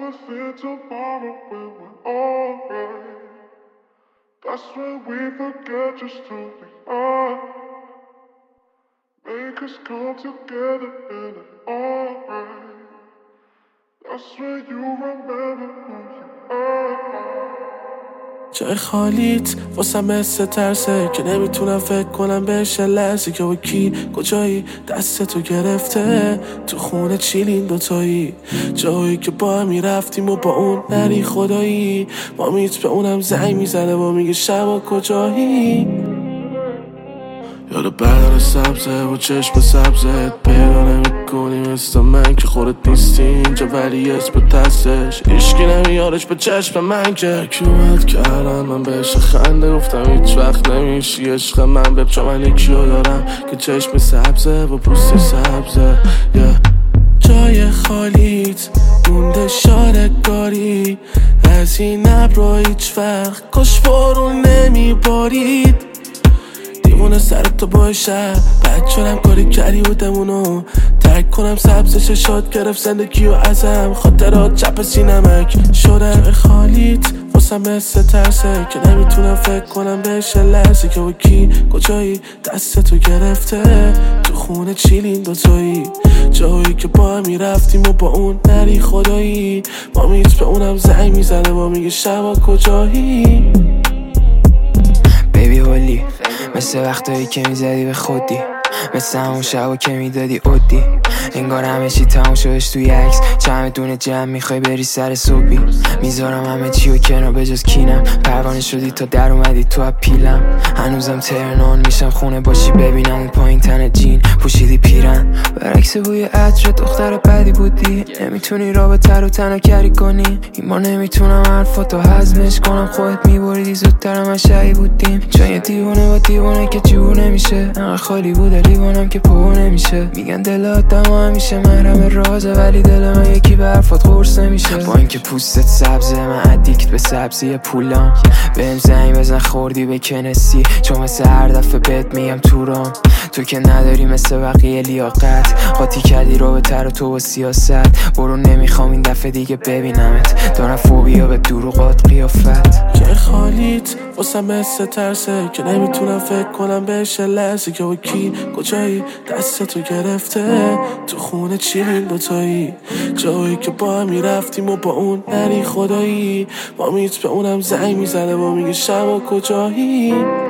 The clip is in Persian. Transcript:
we'll see tomorrow when we're alright. That's when we forget just who we are. Make us come together and it's alright. That's when you remember who you are. جای خالیت واسم مثل ترسه که نمیتونم فکر کنم بهش لحظه که با کی کجایی دستتو گرفته تو خونه چیلین دوتایی جایی که با همی رفتیم و با اون نری خدایی مامیت به اونم زنگ میزنه و میگه شبا کجایی یاد بدن سبزه و چشم سبزت پیدا نمیکنی مثل من که خودت نیستی اینجا ولی اسم دستش عشقی نمیارش به چشم من که کیومت کردن من بهش خنده گفتم هیچ وقت نمیشی عشق من بب چون من یکیو دارم که چشم سبزه و پوست سبزه جای خالیت مونده شارگاری از این ابرا هیچ وقت کاش بارون نمیبارید دیوونه سرت تو باشه بد شدم کاری کردی بودم اونو ترک کنم سبز چشات گرفت زندگی و ازم خاطرات چپ سینمک شده خالیت واسم مثل ترسه که نمیتونم فکر کنم بهش لحظه که با کی کجایی دستتو گرفته تو خونه چیلین دوتایی جایی که با همی رفتیم و با اون نری خدایی مامیت به اونم زنگ میزنه و میگه شبا کجایی بیبی هولی مثل وقتایی که میزدی به خودی مثل همون شبا که میدادی اودی انگار همه چی تموم شدش توی عکس چمدون جمع میخوای بری سر صبحی میذارم همه چی و کنار بجز کینم پروانه شدی تا در اومدی تو اپیلم هنوزم ترنان میشم خونه باشی ببینم اون پایین تن جین پوشیدی پیرن برعکس بوی عطر دختر بدی بودی نمیتونی رابطه رو تنها کری کنی این بار نمیتونم حرفاتو هضمش کنم خودت میبریدی زودتر من شهی بودیم چون یه دیوونه با دیوونه که جور نمیشه انقدر خالی بوده لیوانم که پر نمیشه میگن دل آدم همیشه محرم رازه ولی دل من یکی به حرفات قرص نمیشه با اینکه پوستت سبزه من ادیکت به سبزی پولام بهم زنگ بزن خوردی به کنسی چون مثل هر دفعه بهت میگم تورام تو که نداری مثل بقیه لیاقت قاطی کردی رابطه رو تو با سیاست برو نمیخوام این دفعه دیگه ببینمت دارم فوبیا به دروغات قیافت که خالیت واسم مثل ترسه که نمیتونم فکر کنم بهش لحظه که با کی کجایی دستتو گرفته تو خونه چیلین دوتایی جایی که با همی رفتیم و با اون نری خدایی مامیت به اونم زنگ میزنه و میگه شبا کجایی